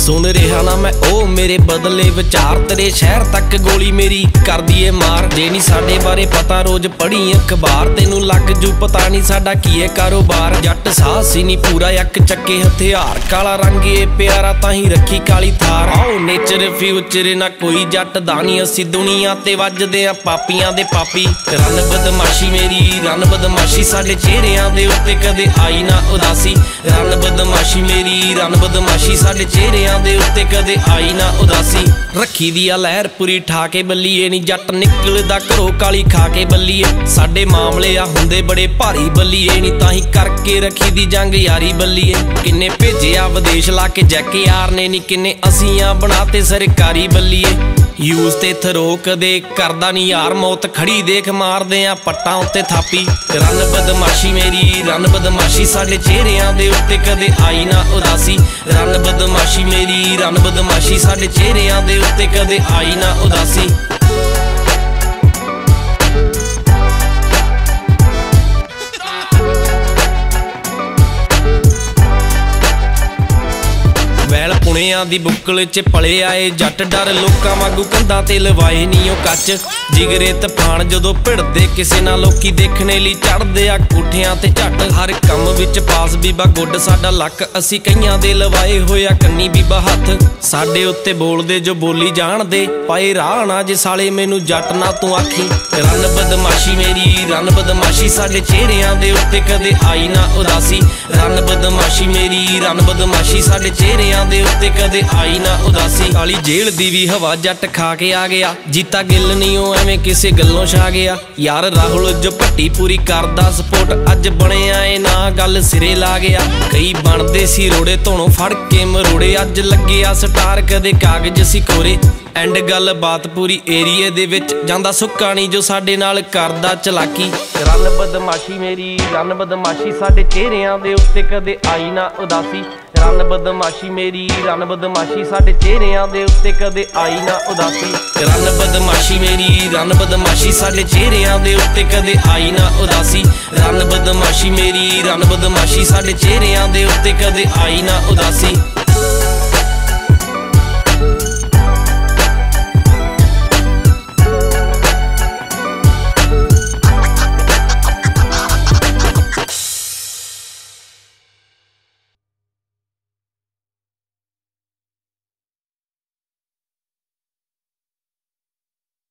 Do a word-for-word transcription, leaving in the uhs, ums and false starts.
सुन रहा ना मैं ओ मेरे बदले विचार, तेरे शहर तक गोली मेरी कर दिए मार। जे नी साडे बारे पता रोज पढ़ी अखबार, तेनू लग जू पता नहीं साडा की है कारोबार। जट साहसी नी पूरा यक चक्के हथियार, काला रंग ये प्यारा ताही रखी काली थार। आओ नेचर फ्यूचर ना कोई जट दानी, असी दुनिया ते वजदे आ पापियां दे पापी। रन बदमाशी मेरी रन बदमाशी, साडे चेहरियां दे उत्ते कदे आई ना उदासी। रन बदमाशी मेरी रन बदमाशी, साडे चेहरियां दे उत्ते कदे आई ना उदासी। रखी दी आ लहर पूरी ठा के बल्लीए, नी जट निकलदा घरों काली खा के बल्लीए। साडे मामले आ हुंदे बड़े भारी बल्लीए, नी ताही करके रखी दी जंग यारी बल्लीए। किन्ने भेजिया विदेश ला के जैक यार ने, नी किन्ने असियां बनाते सरकारी बल्लीए। यूज ते थरो कदे करदा नी यार, मौत खड़ी देख मारदे आ पट्टां उत्ते थापी। रन बदमाशी मेरी रन बदमाशी, साडे चेहरियां दे उत्ते कदे आई ना उदासी। रन बदमाशी मेरी रन बदमाशी, साडे चेहरियां दे उत्ते कदे आई ना उदासी। वैल पुणिया दी बुक्कल च पले आए जट, डर लोकां वांगू कंधां ते लवाए नी ओ कच। जिगरे तूफान जदों भिड़दे किसे नाल लोकी देखने लई चढ़दे आ कोठियां ते झट। हर कम विच पास बीबा गुड साडा लक, असी कईयां दे लवाए होया कन्नी बीबा हत्थ। साडे उत्ते बोलदे जो बोली जाणदे, पाए राह ना जे साले मैनू जट ना तू आखी। रन बदमाशी मेरी रन बदमाशी, साडे चेहरियां दे उत्ते कदे आई ना उदासी। रन बदमाशी मेरी रन बदमाशी, साडे चेहरियां दे उत्ते कदे आई ना उदासी। काली जेल दी भी हवा जट खा के आ गया, जीता गिल नहीं ओ एवें किसे गल्लों छा गया। यार राहुल जो भट्टी पूरी करदा सपोर्ट, अज बणिया ए ना गल सिरे ला गया। कई बनदे सी रोड़े धोणों फड़ के मरोड़े, अज लगे आ स्टार कदे कागज सी कोरे। एंड गल बात पूरी एरिए दे विच जांदा सुक्का नहीं जो साडे नाल करदा चलाकी। रन बदमाशी मेरी रन बदमाशी, साडे चेहरियां दे उत्ते कदे आई ना उदासी। रन बदमाशी मेरी रन बदमाशी, साडे चेहरियां दे उत्ते कदे आई ना उदासी। रन बदमाशी मेरी रन बदमाशी, साडे चेहरियां दे उत्ते कदे आई ना उदासी। रन बदमाशी मेरी रन बदमाशी, साडे चेहरियां दे उत्ते कदे आई ना उदासी।